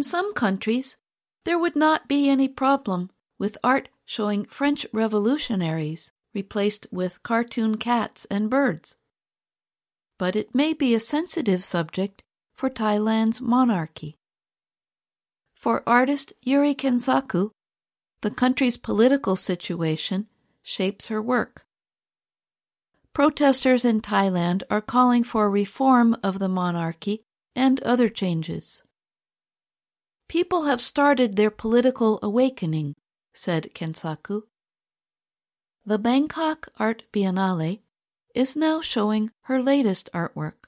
In some countries, there would not be any problem with art showing French revolutionaries replaced with cartoon cats and birds. But it may be a sensitive subject for Thailand's monarchy. For artist Yuri Kensaku, the country's political situation shapes her work. Protesters in Thailand are calling for reform of the monarchy and other changes. People have started their political awakening, said Kensaku. The Bangkok Art Biennale is now showing her latest artwork.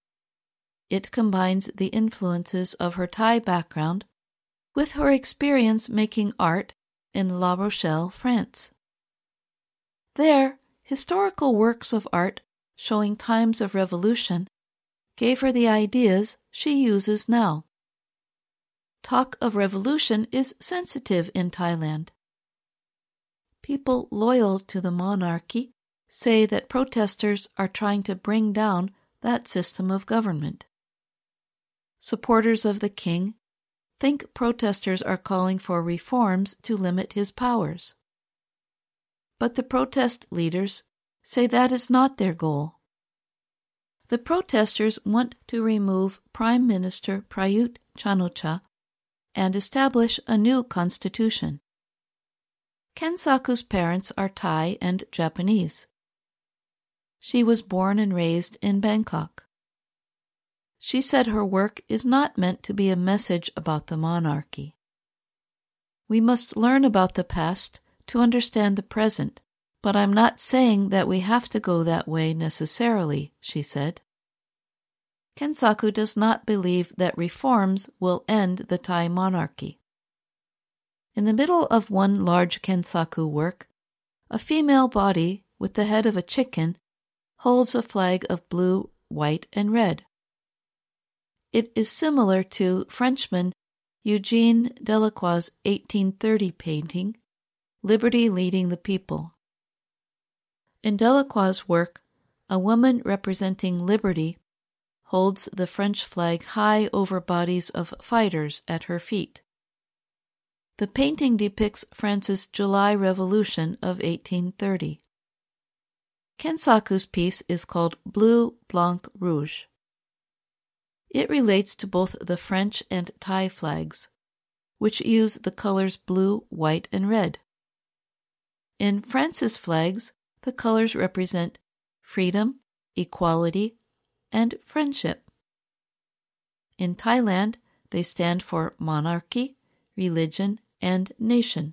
It combines the influences of her Thai background with her experience making art in La Rochelle, France. There, historical works of art showing times of revolution gave her the ideas she uses now. Talk of revolution is sensitive in Thailand. People loyal to the monarchy say that protesters are trying to bring down that system of government. Supporters of the king think protesters are calling for reforms to limit his powers. But the protest leaders say that is not their goal. The protesters want to remove Prime Minister Prayut Chan-o-cha and establish a new constitution. Kensaku's parents are Thai and Japanese. She was born and raised in Bangkok. She said her work is not meant to be a message about the monarchy. We must learn about the past to understand the present, but I'm not saying that we have to go that way necessarily, she said. Kensaku does not believe that reforms will end the Thai monarchy. In the middle of one large Kensaku work, a female body with the head of a chicken holds a flag of blue, white, and red. It is similar to Frenchman Eugene Delacroix's 1830 painting, Liberty Leading the People. In Delacroix's work, a woman representing liberty holds the French flag high over bodies of fighters at her feet. The painting depicts France's July Revolution of 1830. Kensaku's piece is called Bleu, Blanc, Rouge. It relates to both the French and Thai flags, which use the colors blue, white, and red. In France's flags, the colors represent freedom, equality, and friendship. In Thailand, they stand for monarchy, religion, and nation.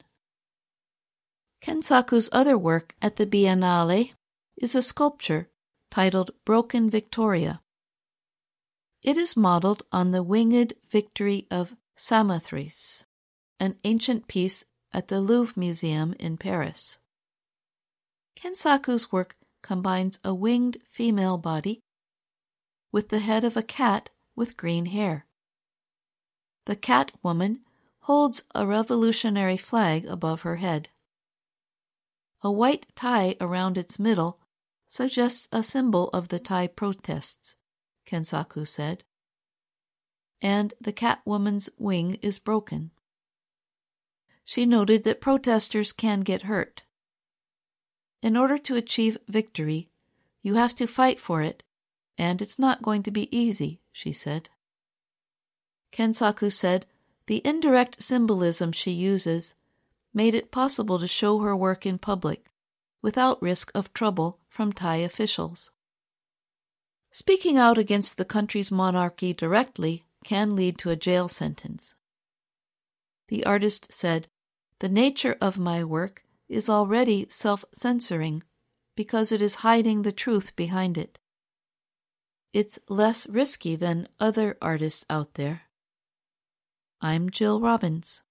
Kensaku's other work at the Biennale is a sculpture titled Broken Victoria. It is modeled on the winged victory of Samothrace, an ancient piece at the Louvre Museum in Paris. Kensaku's work combines a winged female body with the head of a cat with green hair. The cat woman holds a revolutionary flag above her head. A white tie around its middle suggests a symbol of the Thai protests, Kensaku said. And the cat woman's wing is broken. She noted that protesters can get hurt. In order to achieve victory, you have to fight for it, and it's not going to be easy, she said. Kensaku said the indirect symbolism she uses made it possible to show her work in public without risk of trouble from Thai officials. Speaking out against the country's monarchy directly can lead to a jail sentence. The artist said, "The nature of my work is already self-censoring because it is hiding the truth behind it. It's less risky than other artists out there." I'm Jill Robbins.